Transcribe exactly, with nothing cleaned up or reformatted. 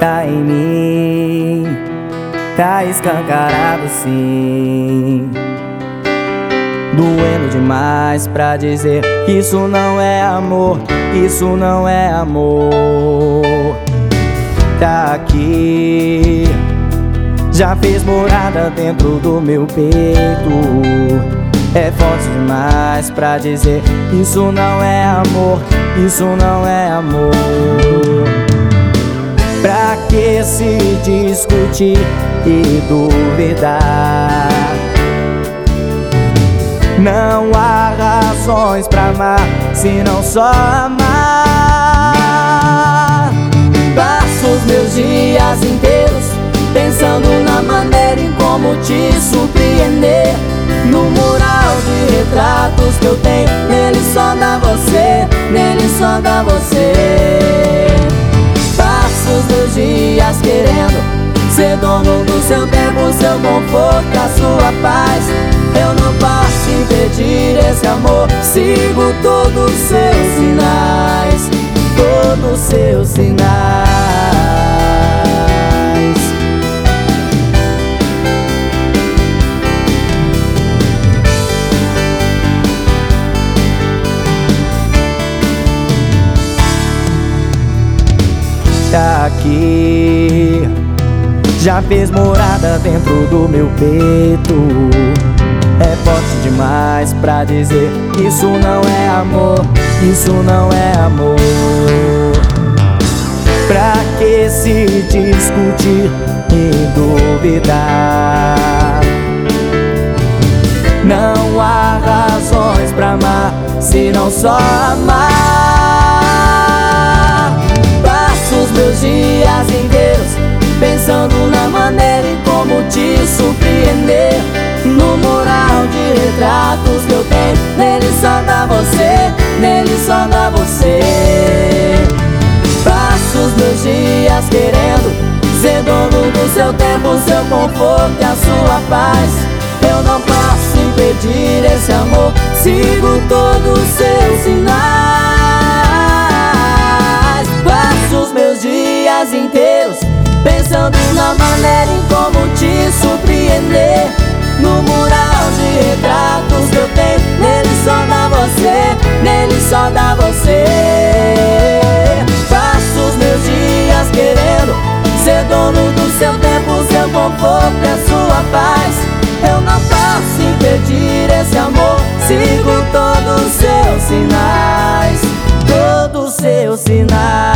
tá em mim, tá escancarado sim. Doendo demais pra dizer que isso não é amor, isso não é amor. Tá aqui, já fez morada dentro do meu peito. É forte demais pra dizer que isso não é amor, isso não é amor. Pra que se discutir e duvidar? Não há razões pra amar, senão só amar. Passo os meus dias inteiros pensando na maneira em como te surpreender. No mural de retratos que eu tenho, nele só dá você, nele só dá você. Passo os meus dias querendo ser dono do seu tempo, seu conforto, a sua paz. Eu não posso impedir esse amor, sigo todos os seus sinais, todos os seus sinais. Tá aqui, já fez morada dentro do meu peito. É forte demais pra dizer que isso não é amor, isso não é amor. Pra que se discutir e duvidar? Não há razões pra amar, senão só amar. Passo os meus dias inteiros pensando na maneira em como te surpreender. No mural de retratos que eu tenho, nele só dá você, nele só dá você. Passo os meus dias querendo ser dono do seu tempo, seu conforto e a sua paz. Eu não posso impedir esse amor, sigo todos os seus sinais. Passo os meus dias inteiros pensando na maneira em como te surpreender. No mural de retratos que eu tenho, nele só dá você, nele só dá você. Passo os meus dias querendo ser dono do seu tempo, seu conforto e a sua paz. Eu não posso impedir esse amor, sigo todos os seus sinais, todos os seus sinais.